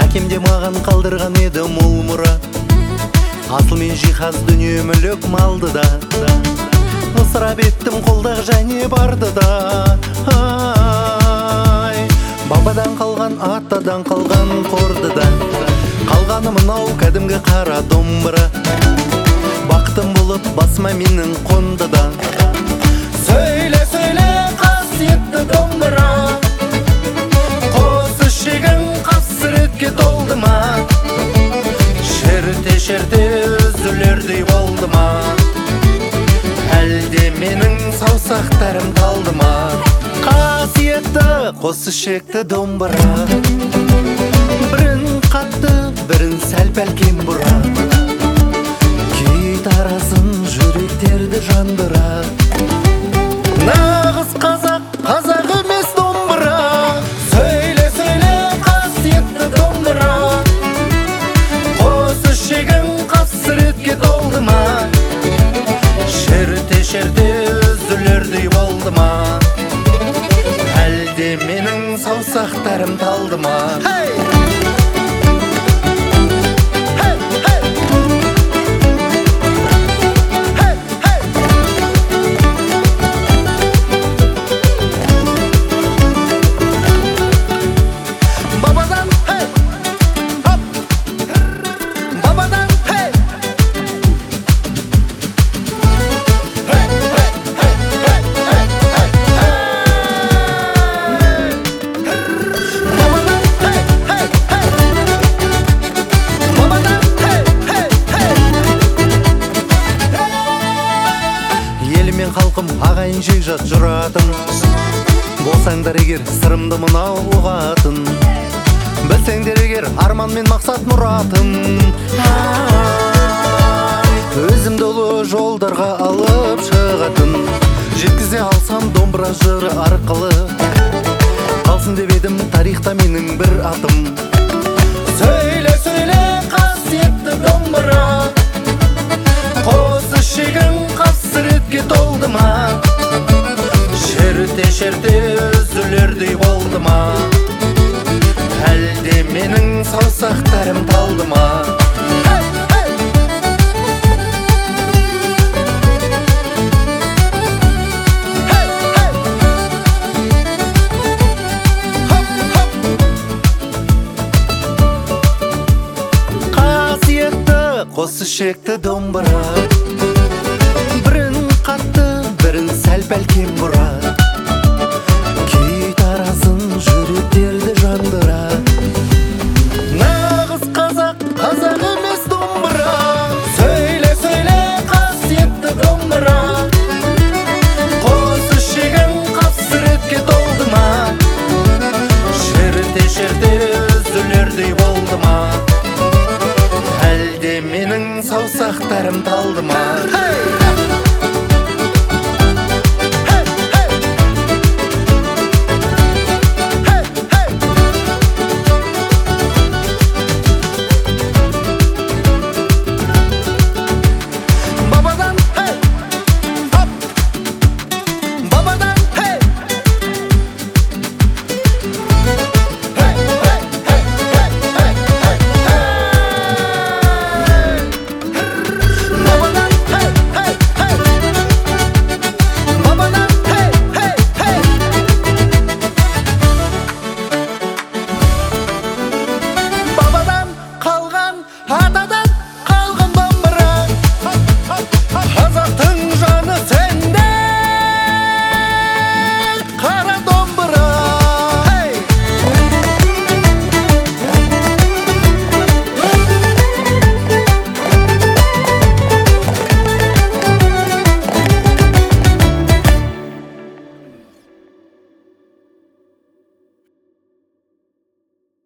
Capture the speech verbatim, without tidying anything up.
әкемде маған қалдырған еді мол мұра. Асыл мен жиһаз дүние мүлік малды да, ысырап еттім қолдағы және барды да. Ай, бабадан қалған, атадан қалған қорды да, қалғаны мынау кәдімгі қара домбыра. Бақытым болып басыма менің қонды да. Сөйле, сөйле, қасиетті домбыра, қос ішегің қасіретке толды ма? Шерте, шерте үзілердей болды ма? Әлде менің саусақтарым талды ма? Қасиетті қос ішекті домбыра, бірін қатты, бірін сәл-пәл кем бұра. Кей тарасын жүректерді жандыра. Нағыз қазақ, қазақ емес домбыра. Сөйле, сөйле, қасиетті домбыра, қос ішегің қасіретке толды ма? Шерте, шерте үзілердей болды ма? Әлде менің саусақтарым талды ма? Елімен халқым ағайын жекжат жұратым, болсаңдар егер сырымды мынау ұғатын, білсеңдер егер арман мен мақсат мұратым. Өзімді ұлы жолдарға алып шығатын, жеткізе алсам домбыра жыры арқылы, қалсын деп едім тарихта менің бір атым. Сөйле, сөйле, қасиетті домбыра, қос ішегің қасіретке толды ма? Шерте, шерте үзілердей болды ма? Әлде менің саусақтарым талды ма? Қасиетті қос ішекті домбыра, бірін қатты, бірін сәл-пәл кем бұра. Кей тарасын жүректерді жандыра. Нағыз қазақ, қазақ емес домбыра. Сөйле, сөйле, қасиетті домбыра, қос ішегің қасіретке толды ма? Шерте, шерте үзілердей болды ма? Әлде менің саусақтарым талды ма?